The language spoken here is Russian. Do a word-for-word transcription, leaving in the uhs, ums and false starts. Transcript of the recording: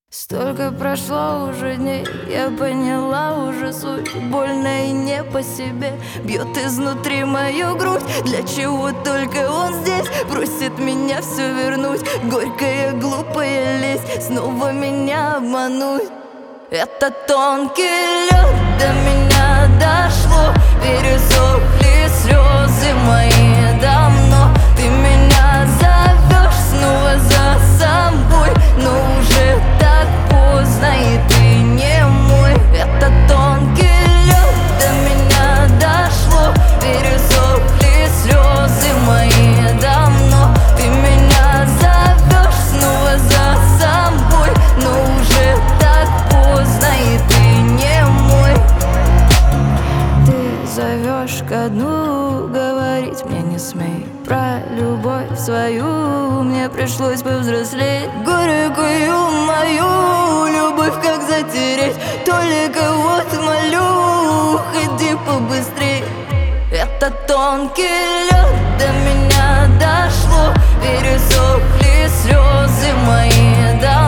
Столько прошло уже дней, я поняла уже суть. Больно и не по себе, бьет изнутри мою грудь. Для чего только он здесь просит меня все вернуть? Горькая, глупая лесть, снова меня обмануть. Это тонкий лед, до меня дошло. Пересохли слезы мои давно. Ты меня зовешь снова за собой, но уже так поздно, и ты не мой. Это тонкий лед, до меня дошло. Пересохли слезы мои давно. Ты меня зовешь снова за собой, но уже так поздно, и ты не мой. Ты зовешь ко дну, говорить мне не смей. Про любовь свою мне пришлось повзрослеть. Горькую мою любовь как затереть? Только вот молю, ходи побыстрей. Это тонкий лед, до меня дошло. Пересохли слезы мои, да.